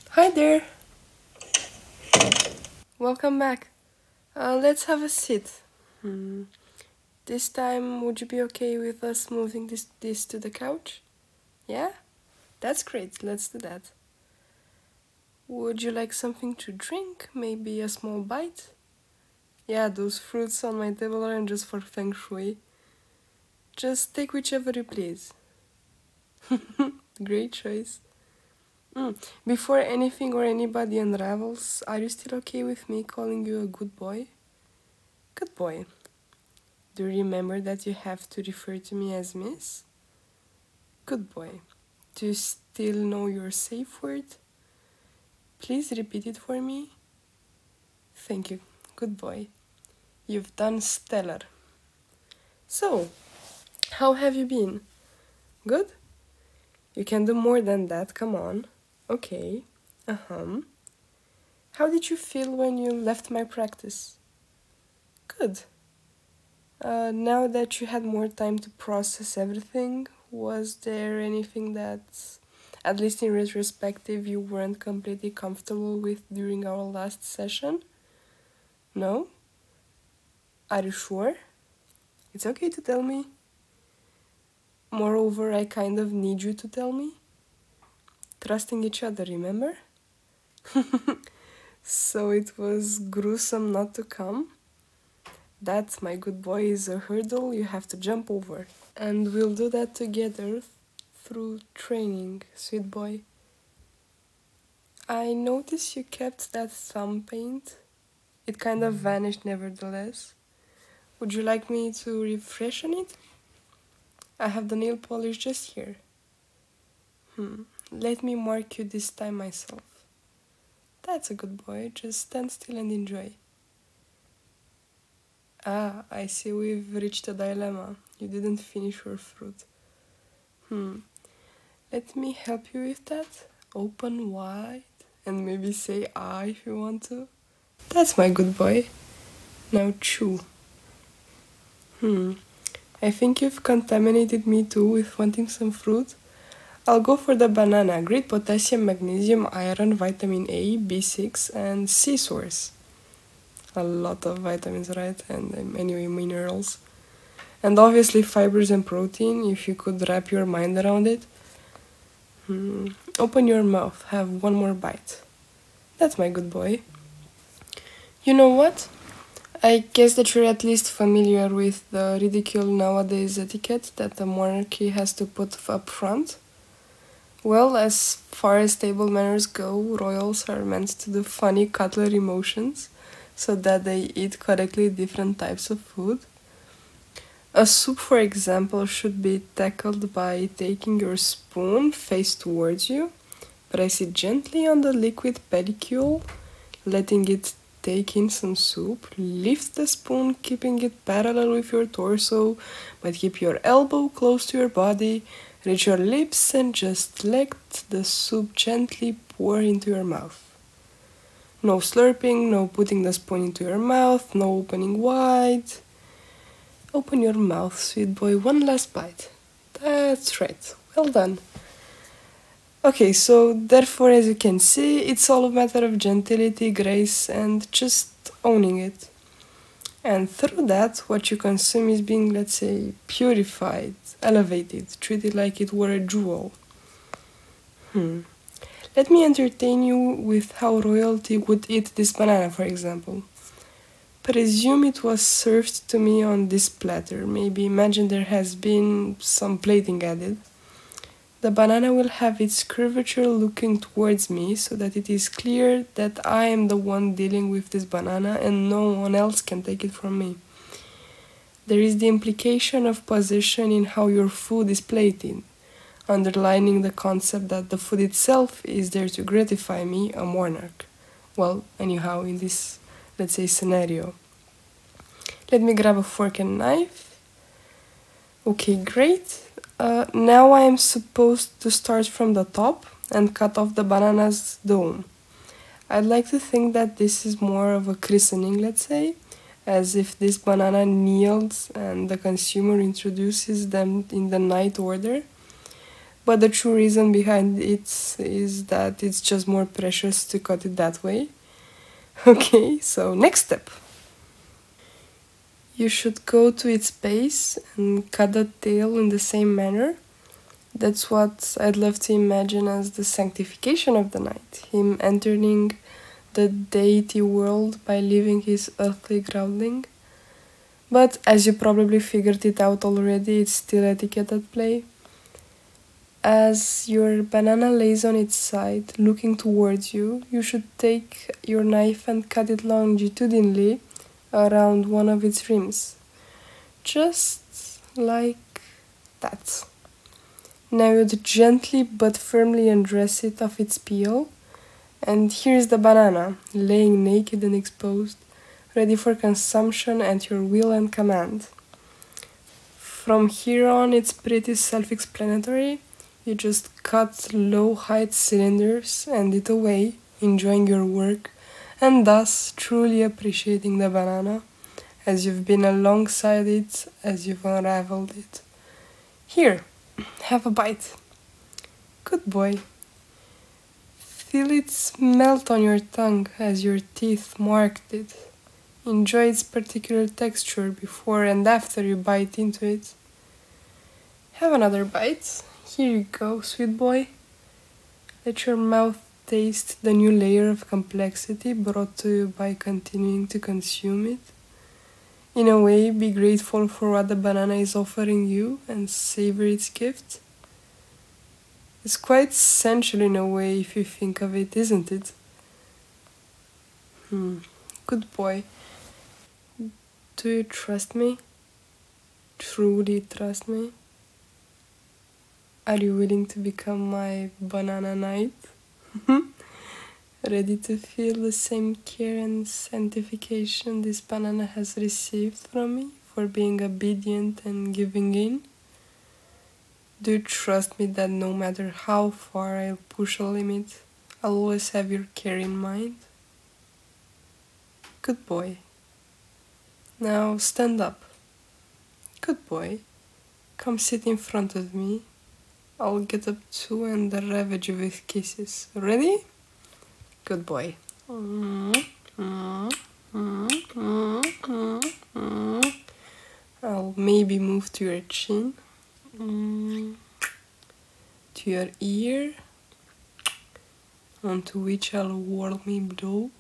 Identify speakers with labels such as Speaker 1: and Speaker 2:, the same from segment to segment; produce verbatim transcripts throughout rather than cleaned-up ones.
Speaker 1: Hi there, welcome back. Uh, let's have a sit. Hmm. This time, would you be okay with us moving this, this to the couch? Yeah? That's great, let's do that. Would you like something to drink? Maybe a small bite? Yeah, those fruits on my table aren't just for feng shui. Just take whichever you please. Great choice. Mm. Before anything or anybody unravels, are you still okay with me calling you a good boy? Good boy. Do you remember that you have to refer to me as Miss? Good boy. Do you still know your safe word? Please repeat it for me. Thank you. Good boy. You've done stellar. So, how have you been? Good? You can do more than that, come on. Okay. Uh-huh. How did you feel when you left my practice? Good. Uh, now that you had more time to process everything, was there anything that, at least in retrospective, you weren't completely comfortable with during our last session? No? Are you sure? It's okay to tell me. Moreover, I kind of need you to tell me. Trusting each other, remember? So it was gruesome not to come? That, my good boy, is a hurdle you have to jump over. And we'll do that together through training, sweet boy. I noticed you kept that thumb paint. It kind of vanished nevertheless. Would you like me to refresh on it? I have the nail polish just here. Hmm, let me mark you this time myself. That's a good boy, just stand still and enjoy. Ah, I see we've reached a dilemma. You didn't finish your fruit. Hmm, let me help you with that. Open wide and maybe say ah if you want to. That's my good boy. Now chew. Hmm, I think you've contaminated me too with wanting some fruit. I'll go for the banana. Great potassium, magnesium, iron, vitamin A, B six, and C source. A lot of vitamins, right? And um, anyway, minerals. And obviously fibers and protein, if you could wrap your mind around it. Hmm. Open your mouth, have one more bite. That's my good boy. You know what? I guess that you're at least familiar with the ridicule nowadays etiquette that the monarchy has to put up front. Well, as far as table manners go, royals are meant to do funny cutlery motions so that they eat correctly different types of food. A soup, for example, should be tackled by taking your spoon face towards you, press it gently on the liquid pedicule, letting it take in some soup, lift the spoon, keeping it parallel with your torso, but keep your elbow close to your body, reach your lips and just let the soup gently pour into your mouth. No slurping, no putting the spoon into your mouth, no opening wide. Open your mouth, sweet boy, one last bite. That's right, well done. Okay, so therefore, as you can see, it's all a matter of gentility, grace, and just owning it. And through that, what you consume is being, let's say, purified, elevated, treated like it were a jewel. Hmm. Let me entertain you with how royalty would eat this banana, for example. Presume it was served to me on this platter. Maybe imagine there has been some plating added. The banana will have its curvature looking towards me so that it is clear that I am the one dealing with this banana and no one else can take it from me. There is the implication of position in how your food is plated, underlining the concept that the food itself is there to gratify me, a monarch. Well, anyhow, in this, let's say, scenario. Let me grab a fork and knife. Okay, great. Uh, now I am supposed to start from the top and cut off the banana's dome. I'd like to think that this is more of a christening, let's say, as if this banana kneels and the consumer introduces them in the night order. but the true reason behind it is that it's just more precious to cut it that way. Okay, so next step. You should go to its base and cut the tail in the same manner. That's what I'd love to imagine as the sanctification of the night. Him entering the deity world by leaving his earthly grounding. But as you probably figured it out already, it's still etiquette at play. As your banana lays on its side, looking towards you, you should take your knife and cut it longitudinally around one of its rims. Just like that. Now you'd gently but firmly undress it of its peel, and here's the banana, laying naked and exposed, ready for consumption at your will and command. From here on, it's pretty self-explanatory. You just cut low-height cylinders and it away, enjoying your work, and thus truly appreciating the banana, as you've been alongside it, as you've unraveled it. Here, have a bite. Good boy. Feel it melt on your tongue as your teeth marked it. Enjoy its particular texture before and after you bite into it. Have another bite. Here you go, sweet boy. Let your mouth taste the new layer of complexity brought to you by continuing to consume it. In a way, be grateful for what the banana is offering you and savor its gift. It's quite sensual in a way if you think of it, isn't it? Hmm. Good boy. Do you trust me? Truly trust me? Are you willing to become my banana knight? Ready to feel the same care and sanctification this banana has received from me for being obedient and giving in? Do you trust me that no matter how far I'll push a limit, I'll always have your care in mind? Good boy. Now stand up. Good boy. Come sit in front of me. I'll get up too and ravage you with kisses. Ready? Good boy. I'll maybe move to your chin, to your ear, onto which I'll warmly blow.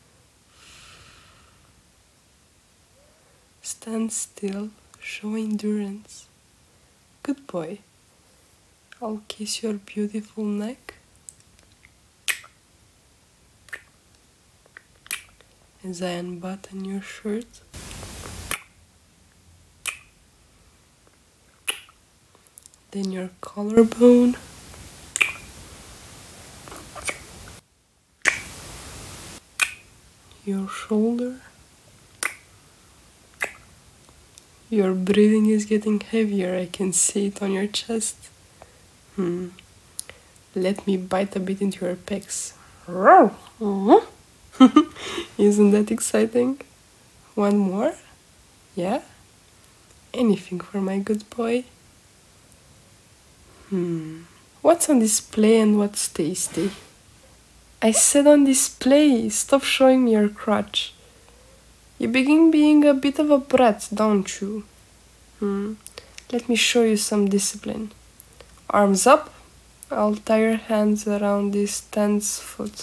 Speaker 1: Stand still, show endurance. Good boy. I'll kiss your beautiful neck. As I unbutton your shirt. Then your collarbone. Your shoulder. Your breathing is getting heavier, I can see it on your chest. Hmm. Let me bite a bit into your pecs. Isn't that exciting? One more? Yeah? Anything for my good boy? Hmm. What's on display and what's tasty? I said on display, stop showing me your crotch. You begin being a bit of a brat, don't you? Hmm. Let me show you some discipline. Arms up. I'll tie your hands around this tense foot.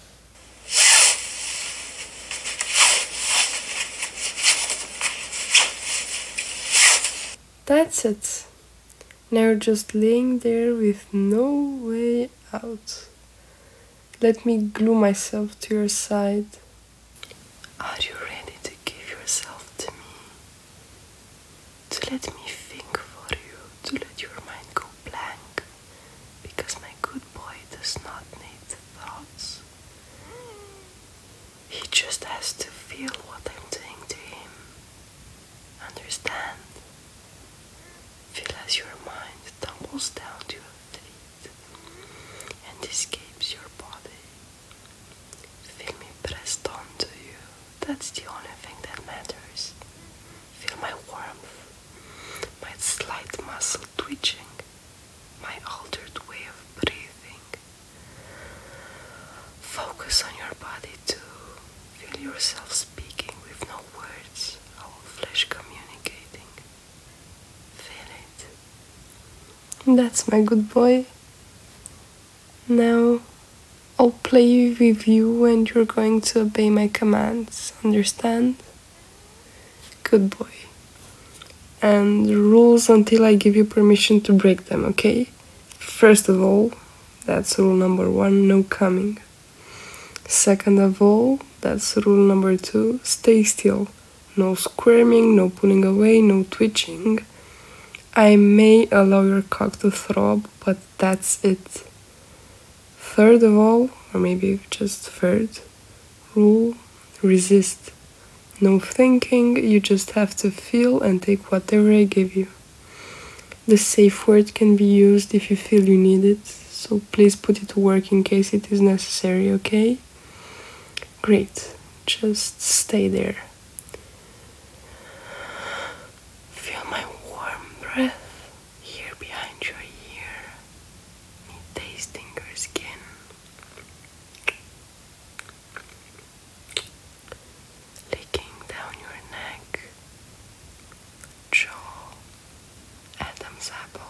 Speaker 1: That's it. Now you're just laying there with no way out. Let me glue myself to your side. Are you ready to give yourself to me? To let me think for you, to let your mind go blank, because my good boy does not need thoughts. He just has to feel what I'm doing to him. Understand? Feel as your mind tumbles down to your feet and escapes your body. Feel me pressed onto you. That's the only thing that matters. Feel my warmth, my slight muscle twitching, my altered Focus on your body too. Feel yourself speaking with no words, our flesh communicating. Feel it. That's my good boy. Now I'll play with you and you're going to obey my commands, understand? Good boy. And rules until I give you permission to break them, okay? First of all, that's rule number one, no coming. Second of all, that's rule number two, stay still. No squirming, no pulling away, no twitching. I may allow your cock to throb, but that's it. Third of all, or maybe just third, rule, resist. No thinking, you just have to feel and take whatever I give you. The safe word can be used if you feel you need it, so please put it to work in case it is necessary, okay? Great, just stay there. Feel my warm breath here behind your ear, me tasting your skin. Licking down your neck, jaw, Adam's apple.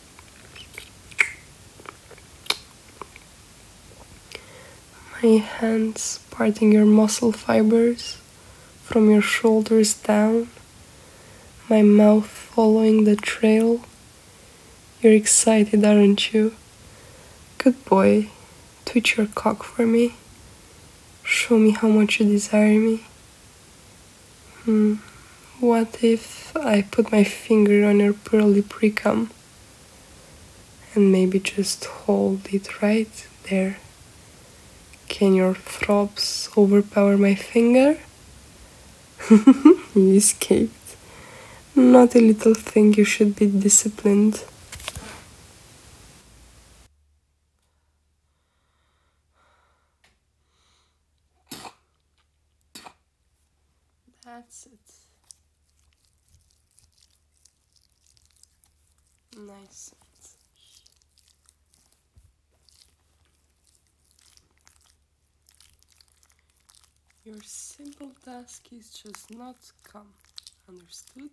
Speaker 1: My hands parting your muscle fibers from your shoulders down, my mouth following the trail. You're excited, aren't you? Good boy. Twitch your cock for me. Show me how much you desire me. Hmm. What if I put my finger on your pearly precum and maybe just hold it right there? Can your throbs overpower my finger? You escaped. Not a little thing, you should be disciplined. That's it. Nice. Your simple task is just not come. Understood?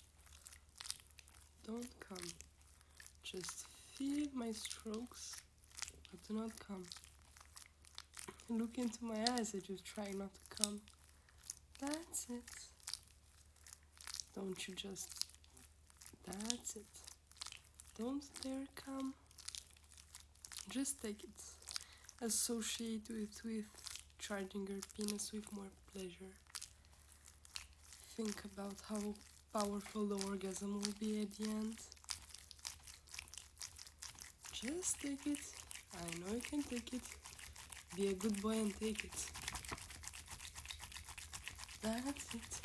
Speaker 1: Don't come. Just feel my strokes, but do not come. Look into my eyes and just try not to come. That's it. Don't you just... That's it. Don't dare come. Just take it. Associate it with charging your penis with more pleasure. Think about how powerful the orgasm will be at the end. Just take it. I know you can take it. Be a good boy and take it. That's it.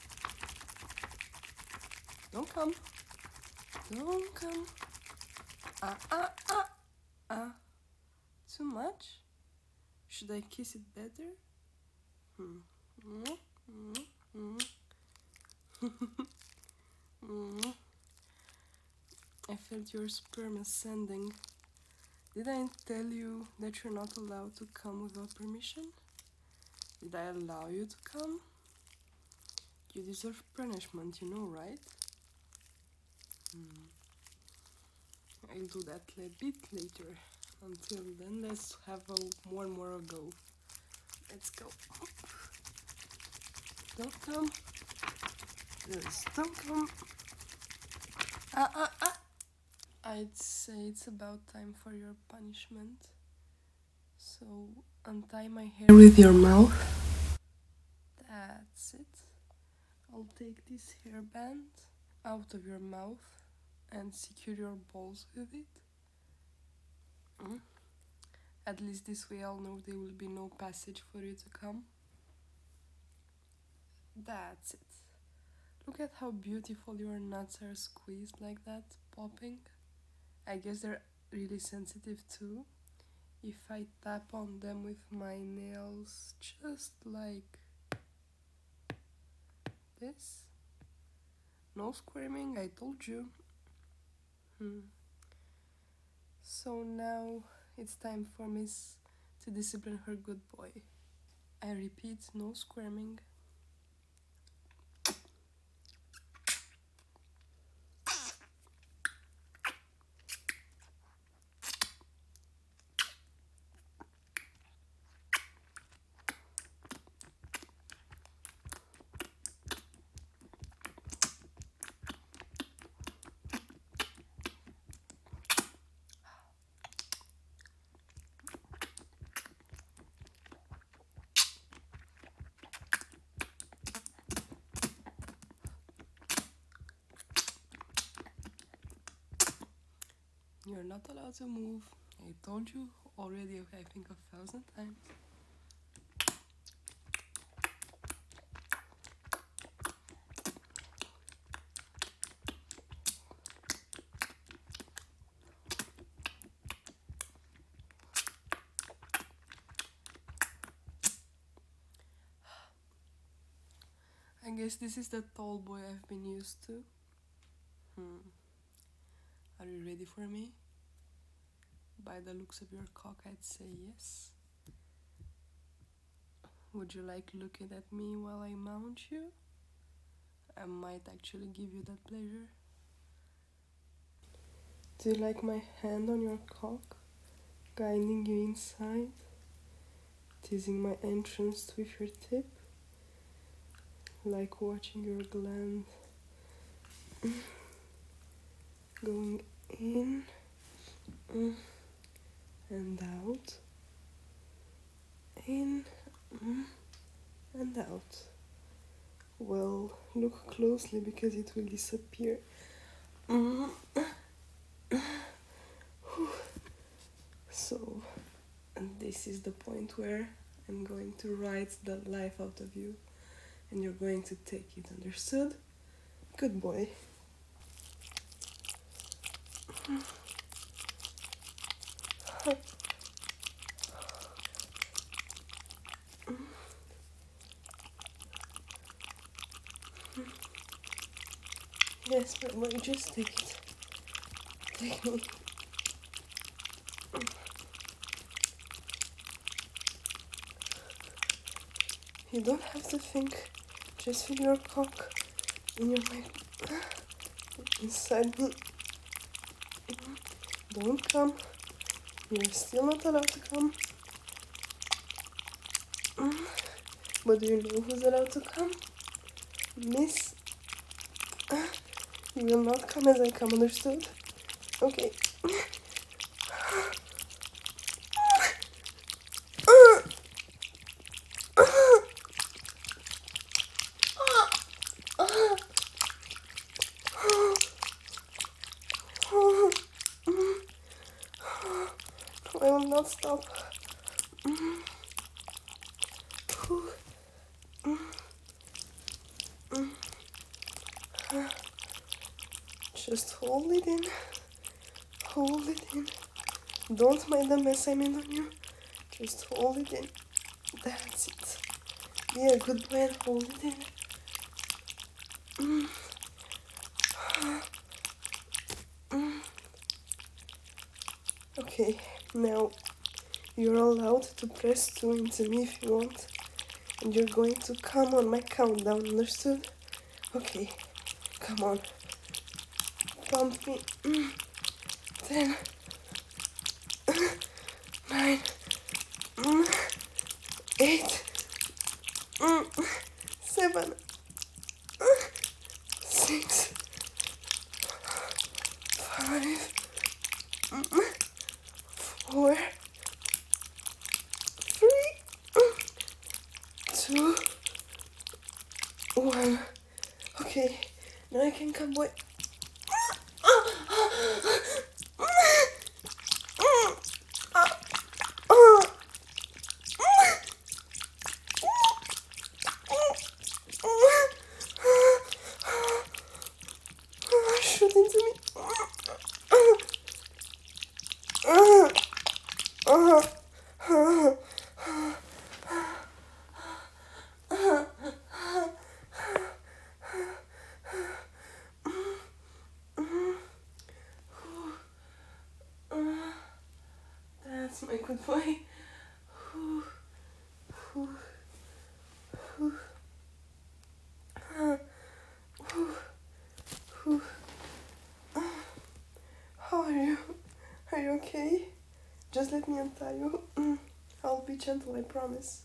Speaker 1: Don't come. Don't come. Ah, ah, ah, ah. Too much? Should I kiss it better? Hmm. Mm, mm, mm. mm. I felt your sperm ascending. Did I tell you that you're not allowed to come without permission? Did I allow you to come? You deserve punishment, you know, right? Hmm. I'll do that a bit later. Until then, let's have a one more go. Let's go. Don't come. Just don't come. Ah, ah, ah. I'd say it's about time for your punishment. So, untie my hair with your mouth. That's it. I'll take this hairband out of your mouth and secure your balls with it. Mm. At least this way I'll know there will be no passage for you to come. That's it. Look at how beautiful your nuts are squeezed like that, popping. I guess they're really sensitive too. If I tap on them with my nails, just like this. No squirming, I told you. Hmm. So now it's time for Miss to discipline her good boy. I repeat, no squirming. You're not allowed to move. I told you already, I think a thousand times. I guess this is the tall boy I've been used to. Hmm. Are you ready for me? By the looks of your cock, I'd say yes. Would you like looking at me while I mount you? I might actually give you that pleasure. Do you like my hand on your cock, guiding you inside, teasing my entrance with your tip? Like watching your gland going in and out, in and out. Well, look closely because it will disappear. So, and this is the point where I'm going to write the life out of you and you're going to take it, understood? Good boy. Yes, but boy, just take it. Take me. You don't have to think. Just feel your cock in your mouth, inside me. Don't come. You're still not allowed to come. But do you know who's allowed to come? Miss. You will not come as I come, understood? Okay. I will not stop. Just hold it in. Hold it in. Don't mind the mess I made on you. Just hold it in. That's it. Be a good boy and hold it in. Mm. Mm. Okay, now you're allowed to press two into me if you want. And you're going to come on my countdown, understood? Okay, come on. Pump me. Mm. Ten. Nine. Mm. Eight. Mm. Seven. Six. Five. Four. Three. Two. One. Okay, now I can come, boy. Shoot into me. That's my good boy. How are you? Are you okay? Just let me untie you. I'll be gentle, I promise.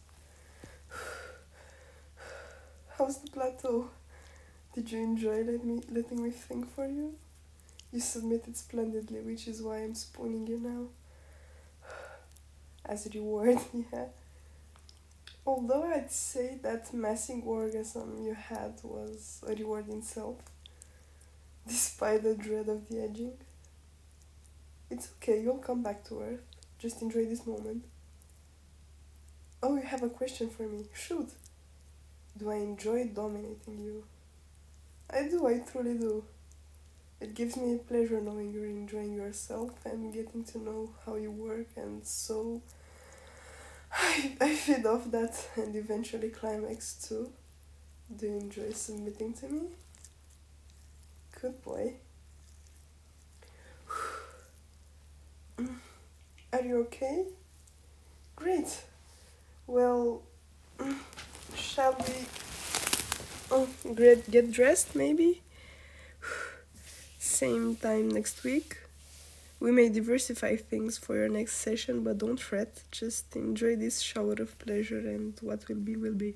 Speaker 1: How's the plateau? Did you enjoy let me, letting me think for you? You submitted splendidly, which is why I'm spooning you now. As a reward, yeah. Although I'd say that massing orgasm you had was a reward in itself, despite the dread of the edging. It's okay, you'll come back to Earth. Just enjoy this moment. Oh, you have a question for me. Shoot! Do I enjoy dominating you? I do, I truly do. It gives me pleasure knowing you're enjoying yourself and getting to know how you work, and so I, I feed off that and eventually climax too. Do you enjoy submitting to me? Good boy. Are you okay? Great. Well, shall we oh, get, get dressed maybe? Same time next week. We may diversify things for your next session, but don't fret. Just enjoy this shower of pleasure, and what will be, will be.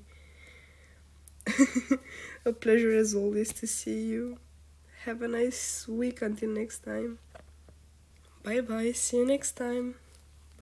Speaker 1: A pleasure as always to see you. Have a nice week until next time. Bye bye, see you next time.